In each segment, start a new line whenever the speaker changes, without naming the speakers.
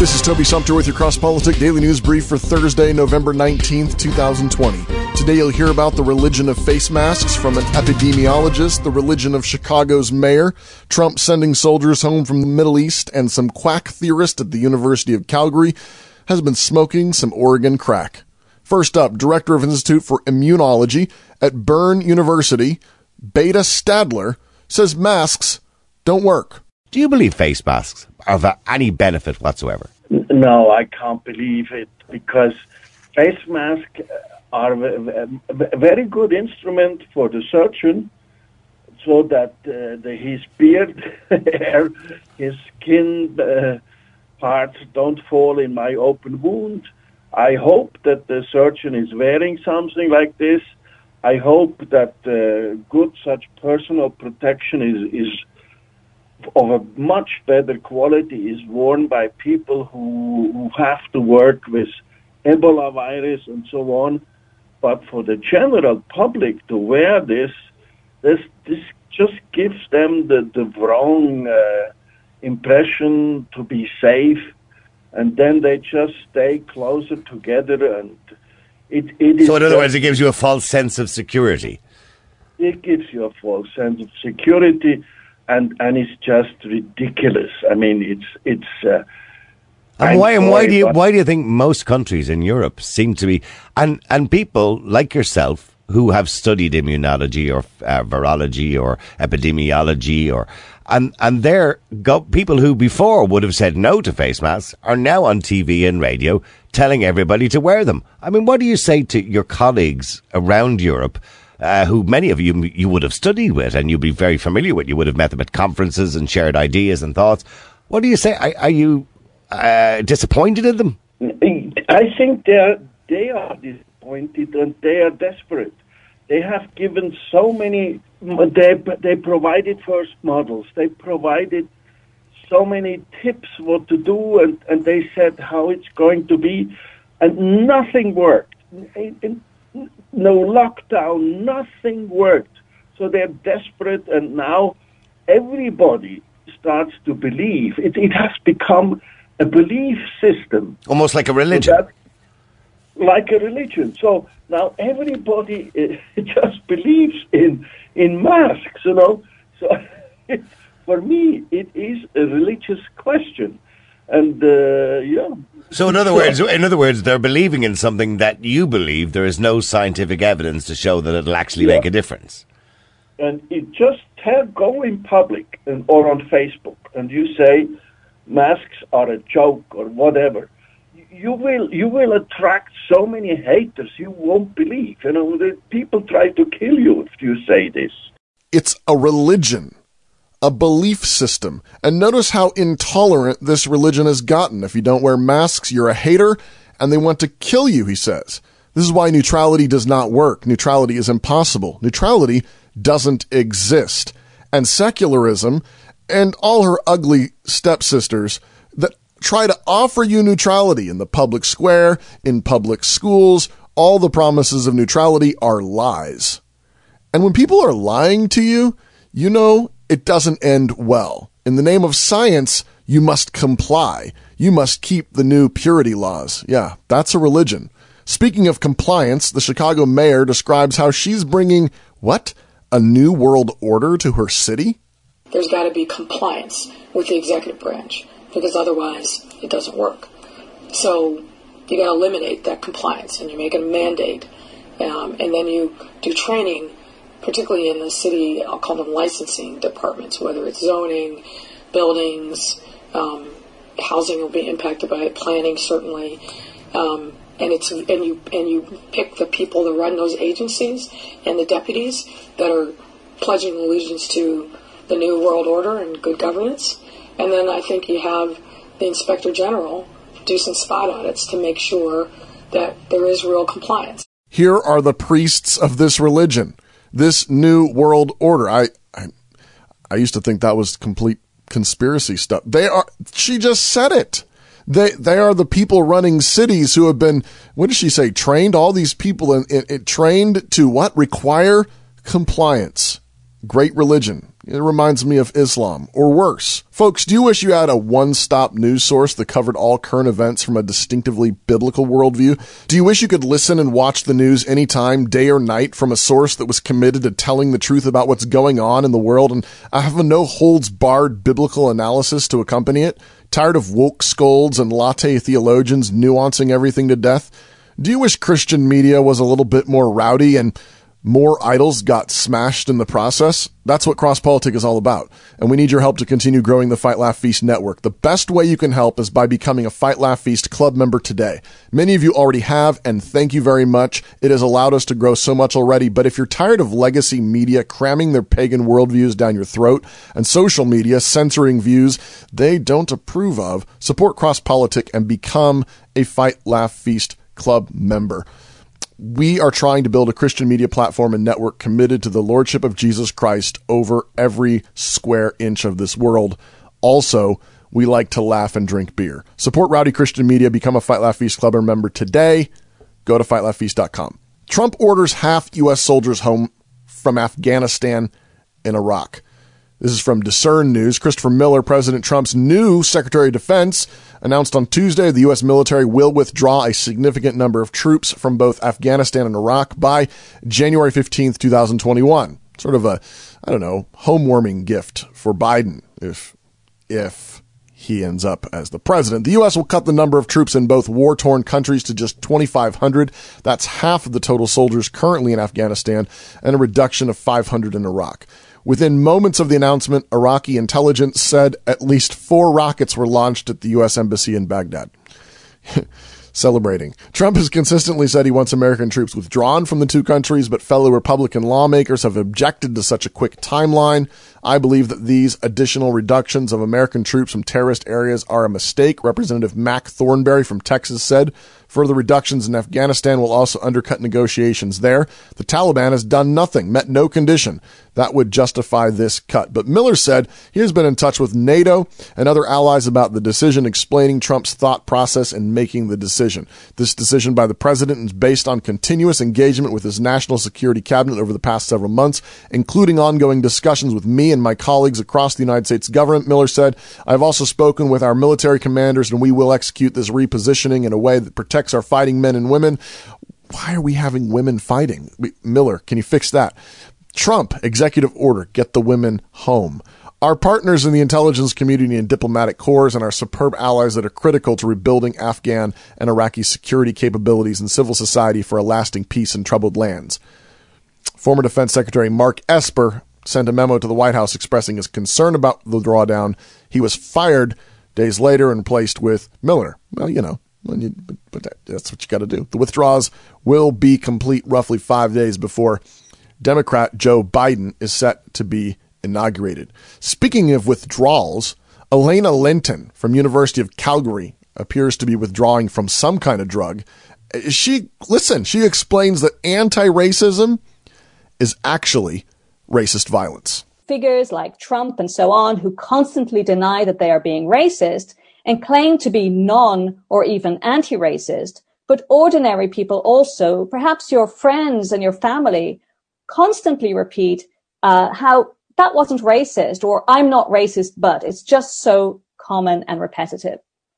This is Toby Sumter with your Cross Politic Daily News Brief for Thursday, November 19th, 2020. Today you'll hear about the religion of face masks from an epidemiologist, the religion of Chicago's mayor, Trump sending soldiers home from the Middle East, and some quack theorist at the University of Calgary has been smoking some Oregon crack. First up, Director of Institute for Immunology at Bern University, Beta Stadler, says masks don't work.
Do you believe face masks are of any benefit whatsoever?
No, I can't believe it, because face masks are a very good instrument for the surgeon, so that his beard, hair, his skin parts don't fall in my open wound. I hope that the surgeon is wearing something like this. I hope that good such personal protection is of a much better quality is worn by people who have to work with Ebola virus and so on. But for the general public to wear this just gives them the wrong impression to be safe, and then they just stay closer together, and it is.
So in other words, it gives you a false sense of security.
It gives you a false sense of security. And it's just ridiculous. I mean, it's.
And why do you think most countries in Europe seem to be and people like yourself who have studied immunology or virology or epidemiology and they're people who before would have said no to face masks are now on TV and radio telling everybody to wear them. I mean, what do you say to your colleagues around Europe? Who many of you would have studied with and you'd be very familiar with. You would have met them at conferences and shared ideas and thoughts. What do you say? Are you disappointed in them?
I think they are disappointed and they are desperate. They have given so many. They provided first models. They provided so many tips what to do, and they said how it's going to be, and nothing worked. No lockdown, nothing worked. So they're desperate, and now everybody starts to believe. It has become a belief system.
Almost like a religion.
Like a religion. So now everybody just believes in masks, you know. So for me, it is a religious question. And, yeah.
So in other words, they're believing in something that you believe there is no scientific evidence to show that it'll actually make a difference.
And it just go in public or on Facebook and you say masks are a joke or whatever. You will attract so many haters you won't believe. You know, the people try to kill you if you say this.
It's a religion. A belief system. And notice how intolerant this religion has gotten. If you don't wear masks, you're a hater, and they want to kill you, he says. This is why neutrality does not work. Neutrality is impossible. Neutrality doesn't exist. And secularism and all her ugly stepsisters that try to offer you neutrality in the public square, in public schools, all the promises of neutrality are lies. And when people are lying to you, you know it doesn't end well. In the name of science, you must comply. You must keep the new purity laws. Yeah, that's a religion. Speaking of compliance, the Chicago mayor describes how she's bringing, what? A new world order to her city?
There's got to be compliance with the executive branch, because otherwise it doesn't work. So you got to eliminate that compliance, and you make it a mandate. And then you do training, particularly in the city, I'll call them licensing departments, whether it's zoning, buildings, housing will be impacted by it, planning certainly, and you pick the people that run those agencies and the deputies that are pledging allegiance to the New World Order and good governance, and then I think you have the Inspector General do some spot audits to make sure that there is real compliance.
Here are the priests of this religion. This new world order. I used to think that was complete conspiracy stuff. She just said it. They are the people running cities who have been, what did she say, trained? All these people trained to what? Require compliance. Great religion. It reminds me of Islam, or worse. Folks, do you wish you had a one-stop news source that covered all current events from a distinctively biblical worldview? Do you wish you could listen and watch the news anytime, day or night, from a source that was committed to telling the truth about what's going on in the world and have a no-holds-barred biblical analysis to accompany it? Tired of woke scolds and latte theologians nuancing everything to death? Do you wish Christian media was a little bit more rowdy and more idols got smashed in the process? That's what Cross Politic is all about. And we need your help to continue growing the Fight Laugh Feast network. The best way you can help is by becoming a Fight Laugh Feast club member today. Many of you already have, and thank you very much. It has allowed us to grow so much already. But if you're tired of legacy media cramming their pagan worldviews down your throat and social media censoring views they don't approve of, support Cross Politic and become a Fight Laugh Feast club member. We are trying to build a Christian media platform and network committed to the Lordship of Jesus Christ over every square inch of this world. Also, we like to laugh and drink beer. Support Rowdy Christian Media. Become a Fight Laugh Feast Club member today. Go to fightlaughfeast.com. Trump orders half U.S. soldiers home from Afghanistan and Iraq. This is from Discern News. Christopher Miller, President Trump's new Secretary of Defense, announced on Tuesday the U.S. military will withdraw a significant number of troops from both Afghanistan and Iraq by January 15th, 2021. Sort of a, homewarming gift for Biden if he ends up as the president. The U.S. will cut the number of troops in both war-torn countries to just 2,500. That's half of the total soldiers currently in Afghanistan, and a reduction of 500 in Iraq. Within moments of the announcement, Iraqi intelligence said at least 4 rockets were launched at the U.S. Embassy in Baghdad. Celebrating. Trump has consistently said he wants American troops withdrawn from the two countries, but fellow Republican lawmakers have objected to such a quick timeline. I believe that these additional reductions of American troops from terrorist areas are a mistake, Representative Mac Thornberry from Texas said. Further reductions in Afghanistan will also undercut negotiations there. The Taliban has done nothing, met no condition that would justify this cut. But Miller said he has been in touch with NATO and other allies about the decision, explaining Trump's thought process in making the decision. This decision by the president is based on continuous engagement with his national security cabinet over the past several months, including ongoing discussions with me and my colleagues across the United States government. Miller said, I've also spoken with our military commanders, and we will execute this repositioning in a way that protects our fighting men and women. Why are we having women fighting? Miller, can you fix that? Trump, executive order, get the women home. Our partners in the intelligence community and diplomatic corps and our superb allies that are critical to rebuilding Afghan and Iraqi security capabilities and civil society for a lasting peace in troubled lands. Former Defense Secretary Mark Esper sent a memo to the White House expressing his concern about the drawdown. He was fired days later and replaced with Miller. Well, but that's what you got to do. The withdrawals will be complete roughly 5 days before Democrat Joe Biden is set to be inaugurated. Speaking of withdrawals, Elena Linton from University of Calgary appears to be withdrawing from some kind of drug. She explains that anti-racism is actually racist violence.
Figures like Trump and so on, who constantly deny that they are being racist and claim to be non or even anti-racist, but ordinary people also, perhaps your friends and your family, constantly repeat how that wasn't racist, or I'm not racist, but it's just so common and repetitive.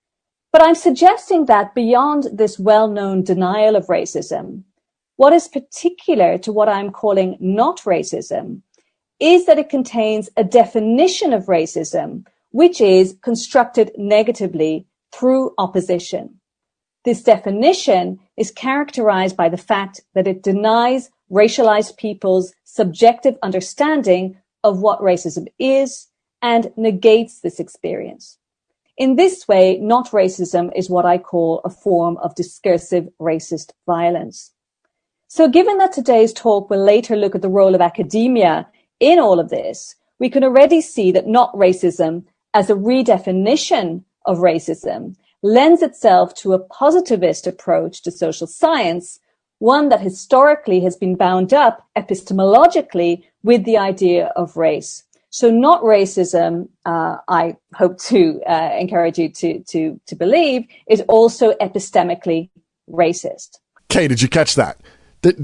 But I'm suggesting that beyond this well-known denial of racism, what is particular to what I'm calling not racism is that it contains a definition of racism which is constructed negatively through opposition. This definition is characterized by the fact that it denies racialized people's subjective understanding of what racism is and negates this experience. In this way, not racism is what I call a form of discursive racist violence. So given that today's talk will later look at the role of academia in all of this, we can already see that not racism as a redefinition of racism lends itself to a positivist approach to social science, one that historically has been bound up epistemologically with the idea of race. So not racism, I hope to encourage you to believe, is also epistemically racist.
Kay, did you catch that?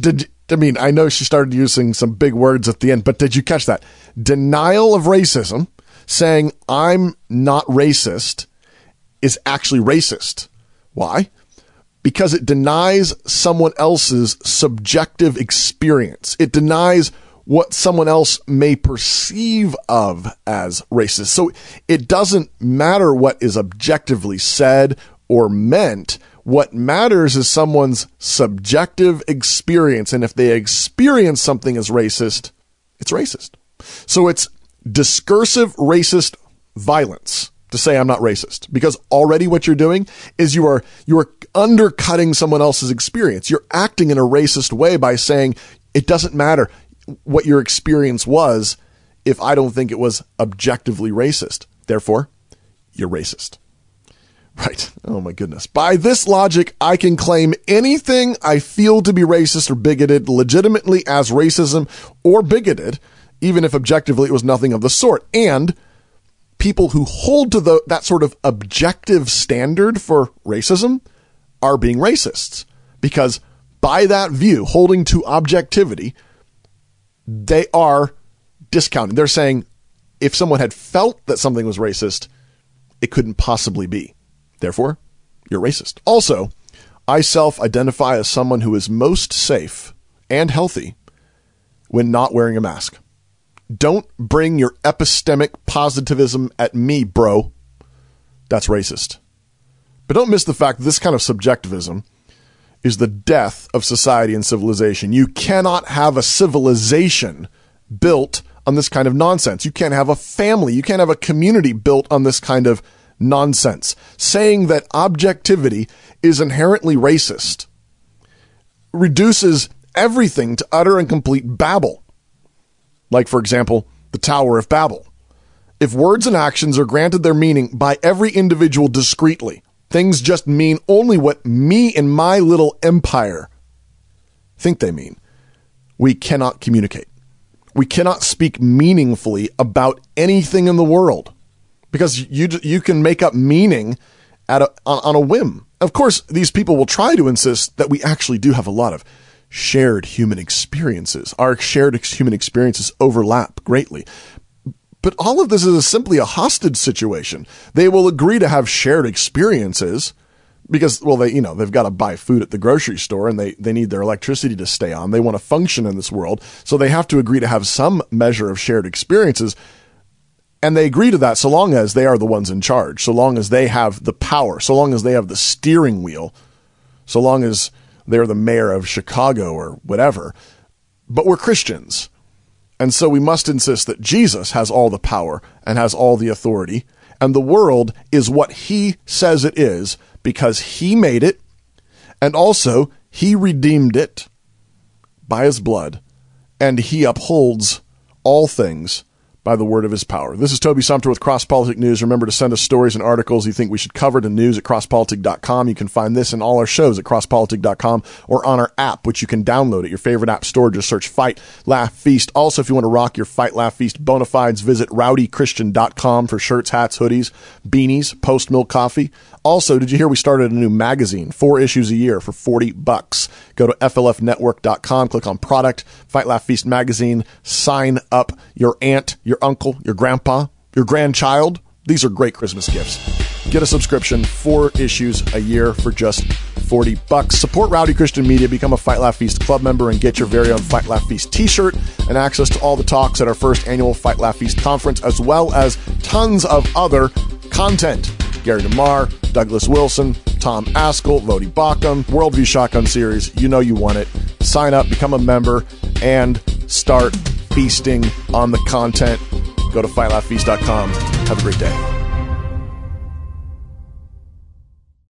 I mean, I know she started using some big words at the end, but did you catch that? Denial of racism, saying I'm not racist, is actually racist. Why? Because it denies someone else's subjective experience. It denies what someone else may perceive of as racist. So it doesn't matter what is objectively said or meant. What matters is someone's subjective experience. And if they experience something as racist, it's racist. So it's discursive racist violence to say I'm not racist, because already what you're doing is you are undercutting someone else's experience. You're acting in a racist way by saying it doesn't matter what your experience was if I don't think it was objectively racist. Therefore, you're racist. Right. Oh my goodness. By this logic, I can claim anything I feel to be racist or bigoted legitimately as racism or bigoted, even if objectively it was nothing of the sort. And people who hold to that sort of objective standard for racism are being racists, because by that view, holding to objectivity, they are discounting. They're saying if someone had felt that something was racist, it couldn't possibly be. Therefore, you're racist. Also, I self-identify as someone who is most safe and healthy when not wearing a mask. Don't bring your epistemic positivism at me, bro. That's racist. But don't miss the fact that this kind of subjectivism is the death of society and civilization. You cannot have a civilization built on this kind of nonsense. You can't have a family. You can't have a community built on this kind of nonsense. Saying that objectivity is inherently racist reduces everything to utter and complete babble. Like, for example, the Tower of Babel. If words and actions are granted their meaning by every individual discreetly, things just mean only what me and my little empire think they mean, we cannot communicate. We cannot speak meaningfully about anything in the world, because you can make up meaning on a whim. Of course, these people will try to insist that we actually do have a lot of shared human experiences. Our shared human experiences overlap greatly. But all of this is simply a hostage situation. They will agree to have shared experiences because, well, they've got to buy food at the grocery store, and they need their electricity to stay on. They want to function in this world. So they have to agree to have some measure of shared experiences. And they agree to that so long as they are the ones in charge, so long as they have the power, so long as they have the steering wheel, so long as they're the mayor of Chicago or whatever. But we're Christians. And so we must insist that Jesus has all the power and has all the authority. And the world is what he says it is because he made it. And also he redeemed it by his blood. And he upholds all things by the word of his power. This is Toby Sumter with Cross Politic News. Remember to send us stories and articles you think we should cover to news@crosspolitic.com. You can find this and all our shows at crosspolitic.com or on our app, which you can download at your favorite app store. Just search Fight, Laugh, Feast. Also, if you want to rock your Fight, Laugh, Feast bona fides, visit rowdychristian.com for shirts, hats, hoodies, beanies, post-milk coffee. Also, did you hear we started a new magazine, 4 issues a year for $40? Go to flfnetwork.com, click on product, Fight, Laugh, Feast magazine, sign up. Your aunt, your uncle, your grandpa, your grandchild. These are great Christmas gifts. Get a subscription, 4 issues a year for just $40. Support Rowdy Christian Media, become a Fight, Laugh, Feast club member, and get your very own Fight, Laugh, Feast t-shirt and access to all the talks at our first annual Fight, Laugh, Feast conference, as well as tons of other content. Gary DeMar, Douglas Wilson, Tom Askell, Vodi Bakum, Worldview Shotgun Series. You know you want it. Sign up, become a member, and start feasting on the content. Go to fightlaughfeast.com. Have a great day.